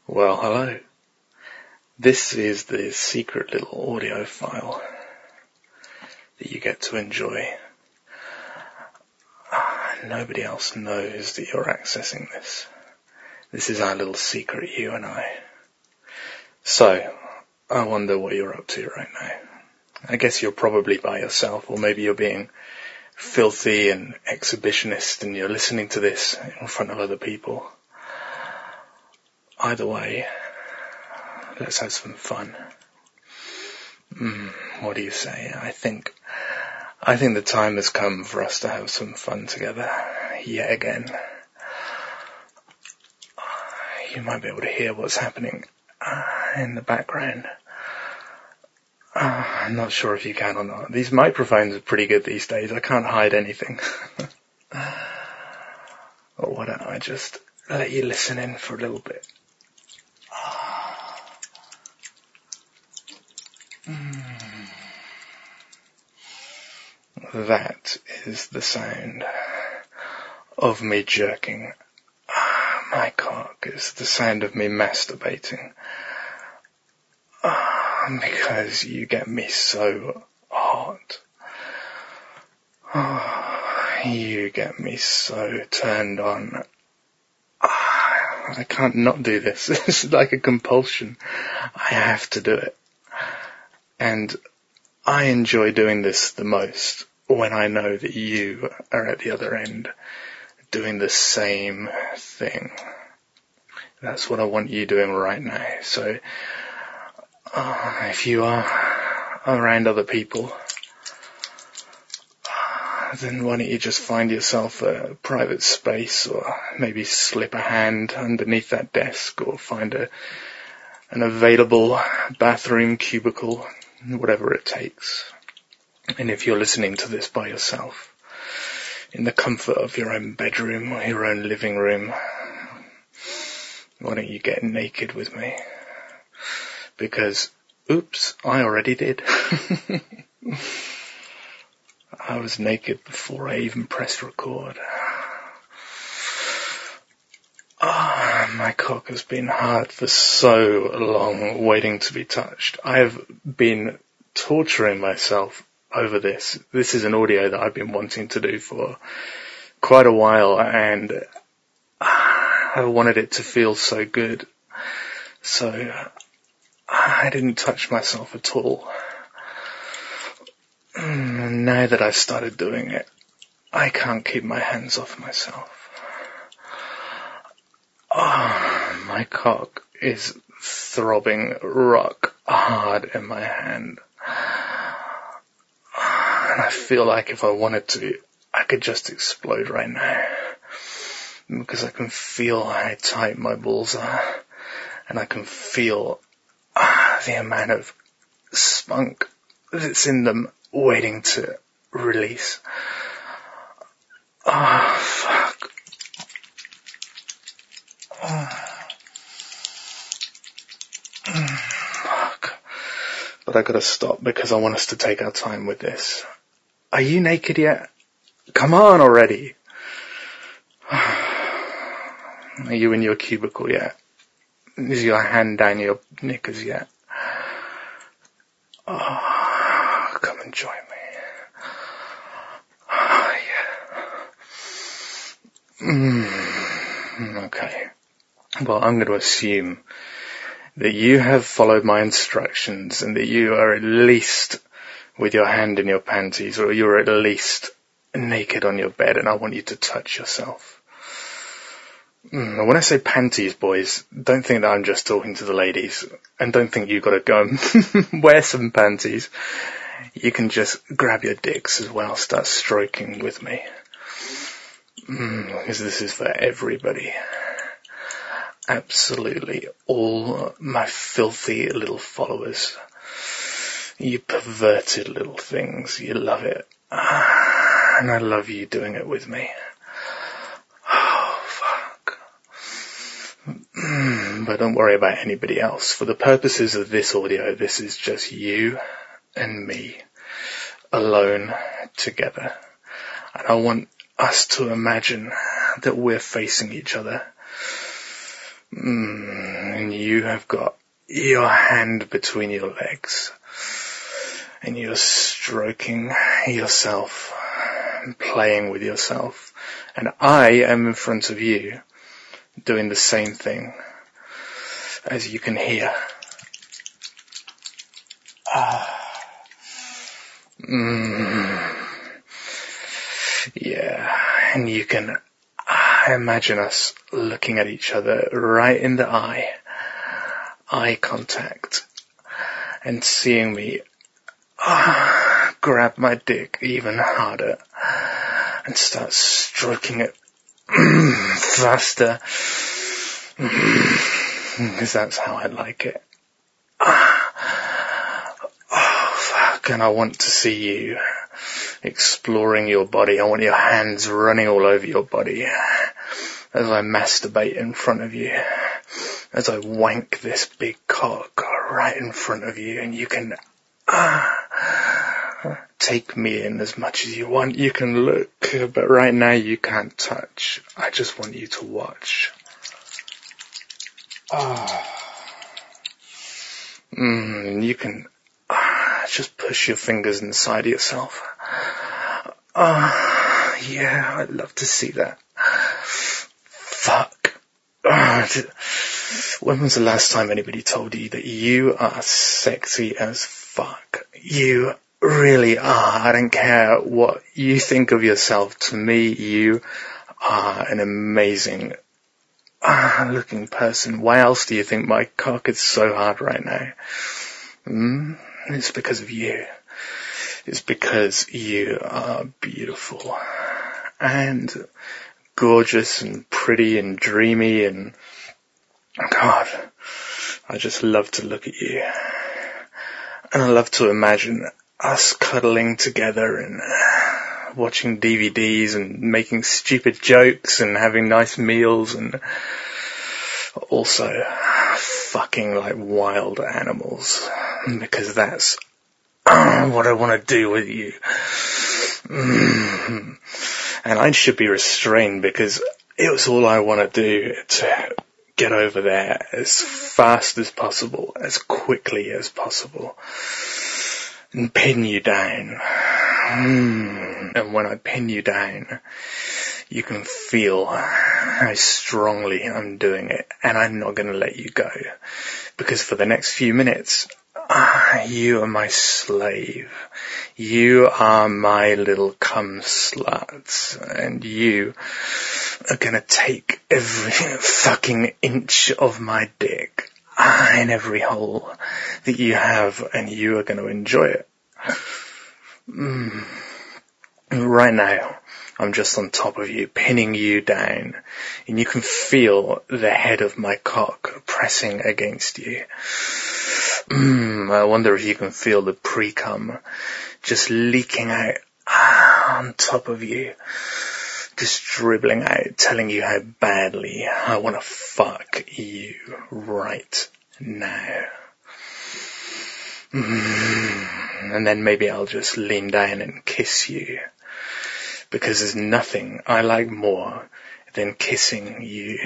Well, hello. This is the secret little audio file that you get to enjoy. Nobody else knows that you're accessing this. This is our little secret, you and I. So, I wonder what you're up to right now. I guess you're probably by yourself, or maybe you're being filthy and exhibitionist and you're listening to this in front of other people. Either way, let's have some fun. What do you say? I think the time has come for us to have some fun together, yet again. You might be able to hear what's happening in the background. I'm not sure if you can or not. These microphones are pretty good these days. I can't hide anything. Or why don't I just let you listen in for a little bit? That is the sound of me jerking. My cock is the sound of me masturbating. Because you get me so hot. You get me so turned on. I can't not do this. It's like a compulsion. I have to do it. And I enjoy doing this the most when I know that you are at the other end doing the same thing. That's what I want you doing right now. So, if you are around other people, then why don't you just find yourself a private space, or maybe slip a hand underneath that desk, or find an available bathroom cubicle, whatever it takes. And if you're listening to this by yourself, in the comfort of your own bedroom or your own living room, why don't you get naked with me? Because, oops, I already did. I was naked before I even pressed record. My cock has been hard for so long, waiting to be touched. I have been torturing myself over this. This is an audio that I've been wanting to do for quite a while, and I wanted it to feel so good. So I didn't touch myself at all. Now that I've started doing it, I can't keep my hands off myself. My cock is throbbing rock hard in my hand. And I feel like if I wanted to, I could just explode right now. Because I can feel how tight my balls are. And I can feel the amount of spunk that's in them waiting to release. Fuck. Fuck. But I gotta stop because I want us to take our time with this. Are you naked yet? Come on already. Are you in your cubicle yet? Is your hand down your knickers yet? Come and join me. Yeah. Okay. Well, I'm going to assume that you have followed my instructions and that you are at least with your hand in your panties, or you're at least naked on your bed, and I want you to touch yourself. When I say panties, boys, don't think that I'm just talking to the ladies, and don't think you've got to go and wear some panties. You can just grab your dicks as well, start stroking with me. Because this is for everybody. Absolutely all my filthy little followers. You perverted little things. You love it. And I love you doing it with me. Oh, fuck. But don't worry about anybody else. For the purposes of this audio, this is just you and me. Alone, together. And I want us to imagine that we're facing each other. And you have got your hand between your legs, and you're stroking yourself, playing with yourself. And I am in front of you, doing the same thing, as you can hear. Yeah, and you can imagine us looking at each other right in the eye contact, and seeing me grab my dick even harder and start stroking it faster, because that's how I like it. And I want to see you exploring your body. I want your hands running all over your body as I masturbate in front of you, as I wank this big cock right in front of you, and you can take me in as much as you want. You can look, but right now you can't touch. I just want you to watch. And you can just push your fingers inside yourself. Yeah, I'd love to see that. Fuck. When was the last time anybody told you that you are sexy as fuck? You really are. I don't care what you think of yourself. To me, you are an amazing looking person. Why else do you think my cock is so hard right now? It's because of you. It's because you are beautiful and gorgeous and pretty and dreamy, and God, I just love to look at you. And I love to imagine us cuddling together and watching DVDs and making stupid jokes and having nice meals, and also fucking like wild animals, because that's what I want to do with you. And I should be restrained, because it was all I want to do to get over there as fast as possible, as quickly as possible, and pin you down. And when I pin you down, you can feel how strongly I'm doing it, and I'm not going to let you go, because for the next few minutes, you are my slave. You are my little cum slut, and you are going to take every fucking inch of my dick in every hole that you have, and you are going to enjoy it. Right now, I'm just on top of you, pinning you down, and you can feel the head of my cock pressing against you. I wonder if you can feel the pre-cum just leaking out on top of you, just dribbling out, telling you how badly I want to fuck you right now. And then maybe I'll just lean down and kiss you, because there's nothing I like more than kissing you.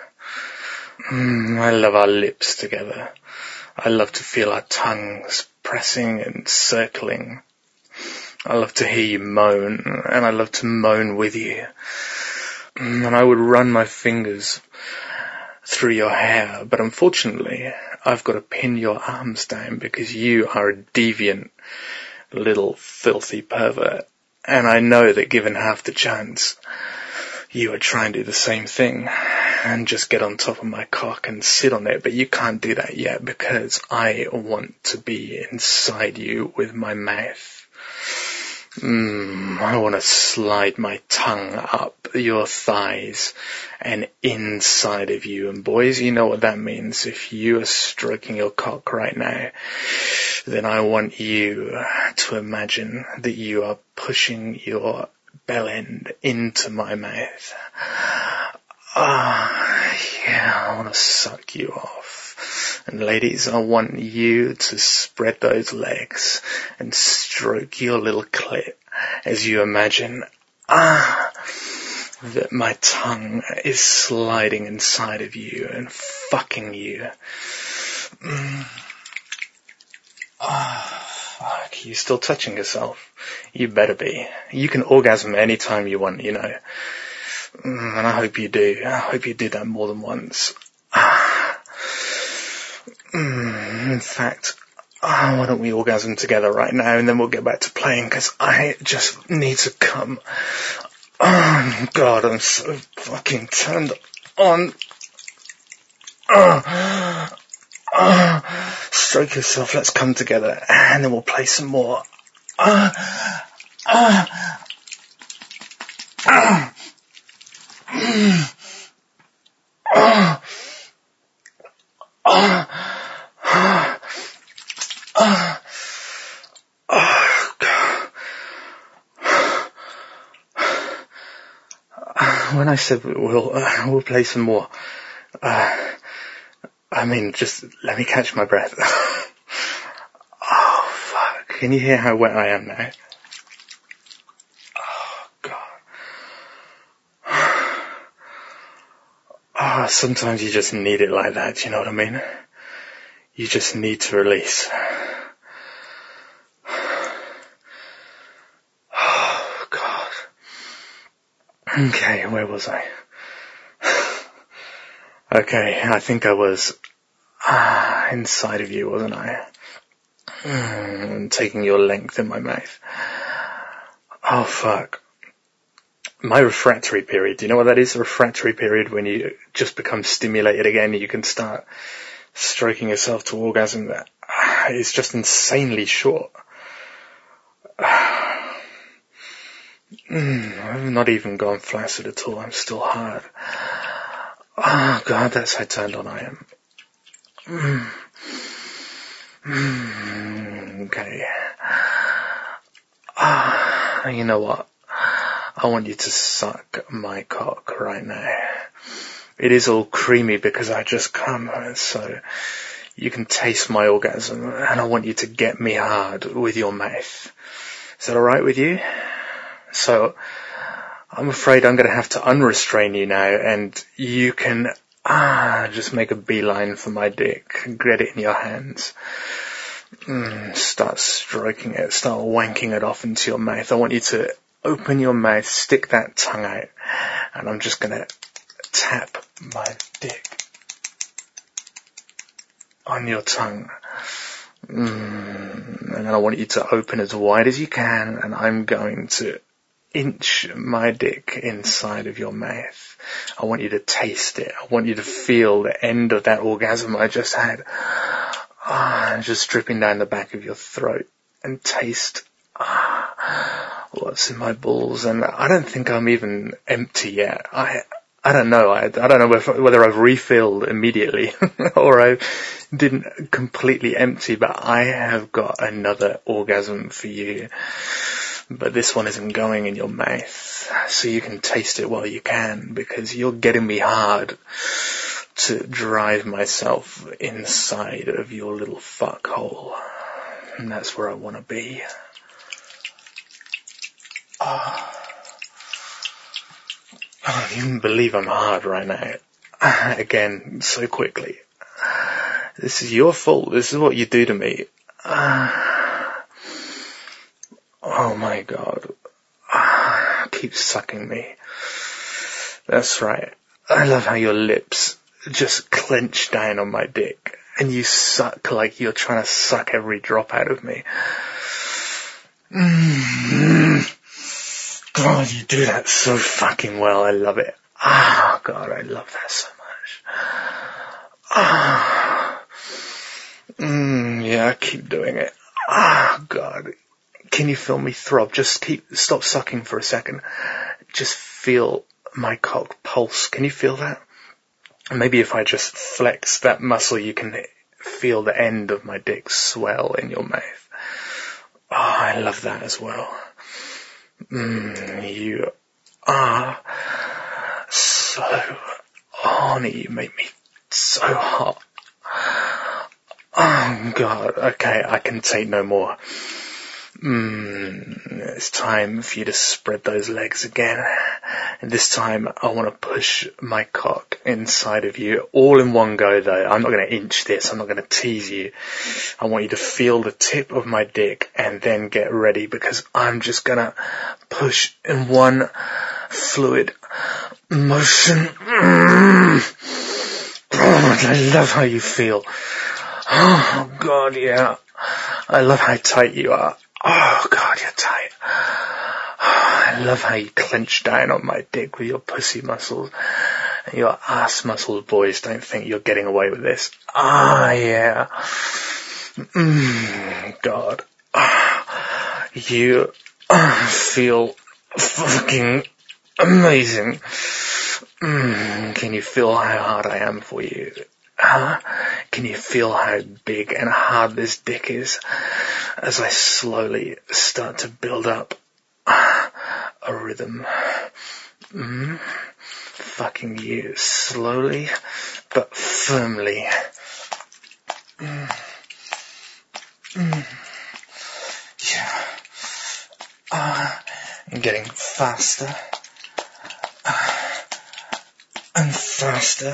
I love our lips together. I love to feel our tongues pressing and circling. I love to hear you moan, and I love to moan with you. And I would run my fingers through your hair, but unfortunately, I've got to pin your arms down, because you are a deviant little filthy pervert. And I know that given half the chance, you would try and do the same thing and just get on top of my cock and sit on it, but you can't do that yet, because I want to be inside you with my mouth. I want to slide my tongue up your thighs and inside of you. And boys, you know what that means. If you are stroking your cock right now, then I want you to imagine that you are pushing your bell end into my mouth. Yeah, I want to suck you off. And ladies, I want you to spread those legs and stroke your little clit as you imagine that my tongue is sliding inside of you and fucking you. Fuck, you still touching yourself? You better be. You can orgasm anytime you want, you know. And I hope you do. I hope you do that more than once. In fact, why don't we orgasm together right now and then we'll get back to playing, because I just need to come. Oh, God, I'm so fucking turned on. Stroke yourself, let's come together, and then we'll play some more. When I said we'll play some more, I mean, just let me catch my breath. Oh, fuck. Can you hear how wet I am now? Oh, God. Sometimes you just need it like that, you know what I mean? You just need to release. Oh, God. Okay, where was I? Okay, I think I was inside of you, wasn't I? Taking your length in my mouth. Oh, fuck. My refractory period, do you know what that is? A refractory period, when you just become stimulated again, you can start stroking yourself to orgasm. That is just insanely short. I've not even gone flaccid at all. I'm still hard. Oh, God, that's how turned on I am. Okay. You know what? I want you to suck my cock right now. It is all creamy because I just come, so you can taste my orgasm, and I want you to get me hard with your mouth. Is that alright with you? So, I'm afraid I'm going to have to unrestrain you now, and you can just make a beeline for my dick, get it in your hands, start stroking it, start wanking it off into your mouth. I want you to open your mouth, stick that tongue out, and I'm just going to tap my dick on your tongue. And then I want you to open as wide as you can, and I'm going to inch my dick inside of your mouth. I want you to taste it. I want you to feel the end of that orgasm I just had. Just dripping down the back of your throat, and taste what's in my balls. And I don't think I'm even empty yet. I don't know. I don't know whether I've refilled immediately or I didn't completely empty, but I have got another orgasm for you. But this one isn't going in your mouth, so you can taste it while you can, because you're getting me hard to drive myself inside of your little fuckhole. And that's where I want to be. I don't even believe I'm hard right now. Again, so quickly. This is your fault. This is what you do to me. Oh my God. Keep sucking me. That's right. I love how your lips just clench down on my dick, and you suck like you're trying to suck every drop out of me. God, you do that so fucking well. I love it. God, I love that so much. Yeah, keep doing it. God. Can you feel me throb? Just stop sucking for a second. Just feel my cock pulse. Can you feel that? Maybe if I just flex that muscle, you can feel the end of my dick swell in your mouth. I love that as well. You are so horny. You make me so hot. Oh, God. Okay, I can take no more. It's time for you to spread those legs again. And this time I want to push my cock inside of you all in one go though. I'm not going to inch this. I'm not going to tease you. I want you to feel the tip of my dick and then get ready, because I'm just going to push in one fluid motion. God, I love how you feel. Oh God, yeah. I love how tight you are. Oh God, you're tight. I love how you clench down on my dick with your pussy muscles and your ass muscles. Boys, don't think you're getting away with this. Ah, yeah. God. You feel fucking amazing. Can you feel how hard I am for you? Can you feel how big and hard this dick is as I slowly start to build up a rhythm? Fucking you, slowly but firmly. Yeah. I'm getting faster and faster.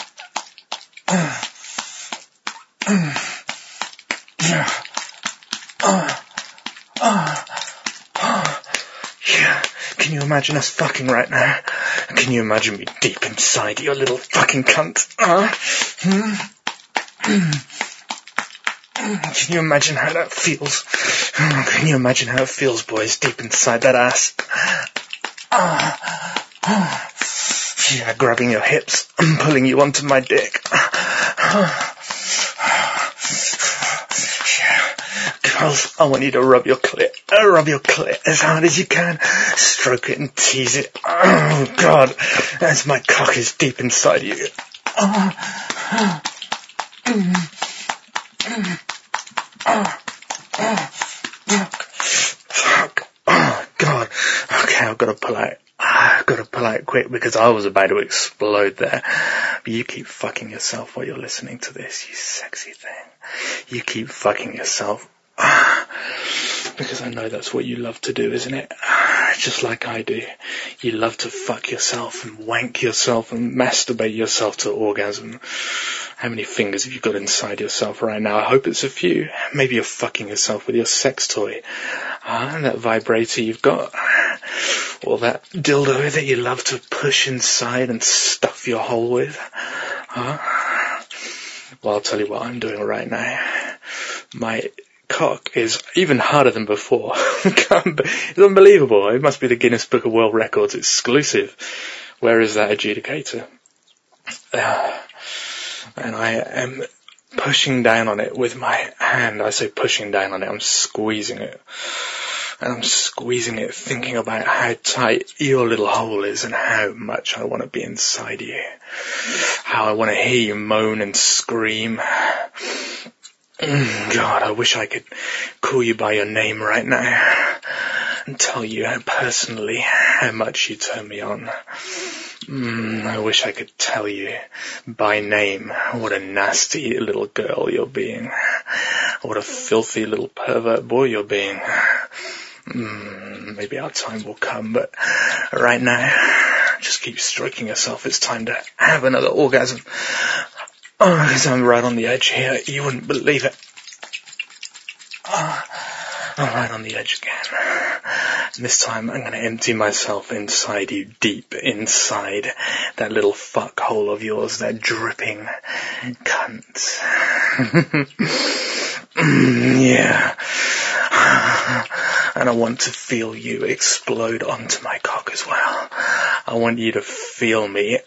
Yeah. Can you imagine us fucking right now? Can you imagine me deep inside your little fucking cunt? Can you imagine how that feels? Can you imagine how it feels, boys, deep inside that ass? Yeah, grabbing your hips and pulling you onto my dick. Girls, I want you to rub your clit. Rub your clit as hard as you can. Stroke it and tease it. Oh, God, as my cock is deep inside you. Fuck. Oh, God. Okay, I've got to pull out. I've got to pull out quick because I was about to explode there. But you keep fucking yourself while you're listening to this, you sexy thing. You keep fucking yourself. Because I know that's what you love to do, isn't it? Just like I do. You love to fuck yourself and wank yourself and masturbate yourself to orgasm. How many fingers have you got inside yourself right now? I hope it's a few. Maybe you're fucking yourself with your sex toy. That vibrator you've got. Or that dildo that you love to push inside and stuff your hole with. Well, I'll tell you what I'm doing right now. My cock is even harder than before. It's unbelievable. It must be the Guinness Book of World Records exclusive. Where is that adjudicator? And I am pushing down on it with my hand. I say pushing down on it, I'm squeezing it. And I'm squeezing it thinking about how tight your little hole is and how much I want to be inside you. How I want to hear you moan and scream. God, I wish I could call you by your name right now and tell you personally how much you turn me on. I wish I could tell you by name what a nasty little girl you're being. What a filthy little pervert boy you're being. Maybe our time will come, but right now, just keep stroking yourself. It's time to have another orgasm. Because I'm right on the edge here. You wouldn't believe it. I'm right on the edge again. And this time I'm going to empty myself inside you, deep inside that little fuck hole of yours, that dripping cunt. Yeah. And I want to feel you explode onto my cock as well. I want you to feel me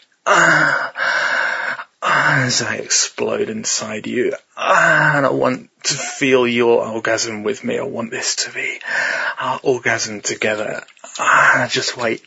as I explode inside you. And I want to feel your orgasm with me. I want this to be our orgasm together. Just wait.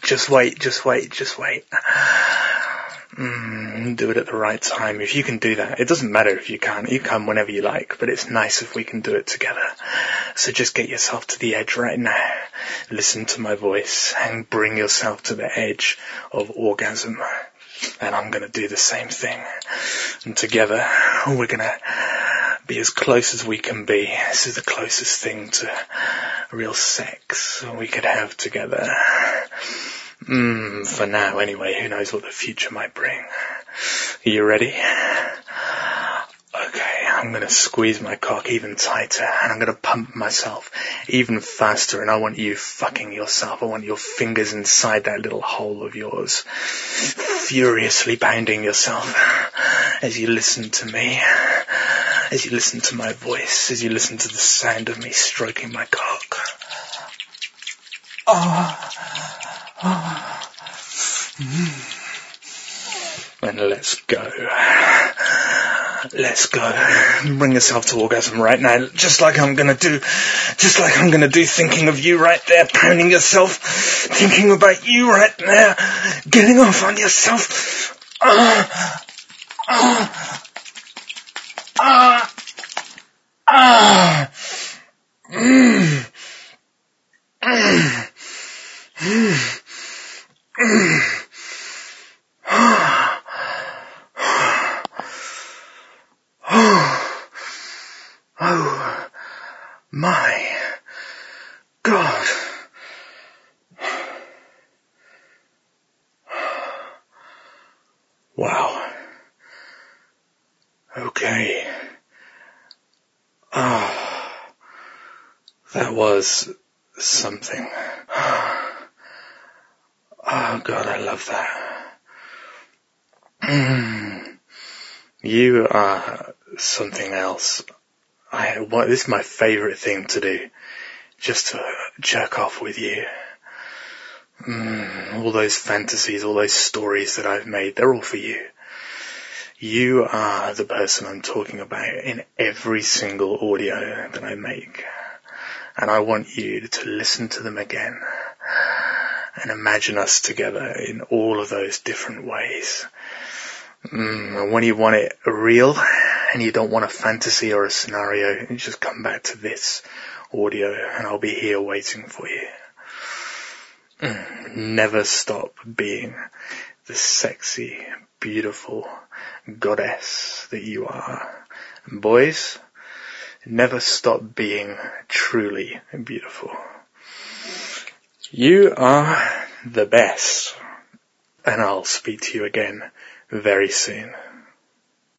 Do it at the right time. If you can do that, it doesn't matter if you can't. You come whenever you like, but it's nice if we can do it together. So just get yourself to the edge right now. Listen to my voice and bring yourself to the edge of orgasm. And I'm going to do the same thing. And together, we're going to be as close as we can be. This is the closest thing to real sex we could have together. For now anyway, who knows what the future might bring. Are you ready? Okay, I'm gonna squeeze my cock even tighter, and I'm gonna pump myself even faster, and I want you fucking yourself. I want your fingers inside that little hole of yours, furiously pounding yourself as you listen to me, as you listen to my voice, as you listen to the sound of me stroking my cock. And let's go. Let's go. Bring yourself to orgasm right now, just like I'm gonna do thinking of you right there, pounding yourself, thinking about you right there, getting off on yourself. Oh my God. Wow. Okay. That was something. Oh God, I love that. You are something else. This is my favorite thing to do. Just to jerk off with you. All those fantasies, all those stories that I've made, they're all for you. You are the person I'm talking about in every single audio that I make. And I want you to listen to them again and imagine us together in all of those different ways. And when you want it real and you don't want a fantasy or a scenario, you just come back to this audio and I'll be here waiting for you. Never stop being the sexy, beautiful goddess that you are. And boys, never stop being truly beautiful. You are the best. And I'll speak to you again very soon.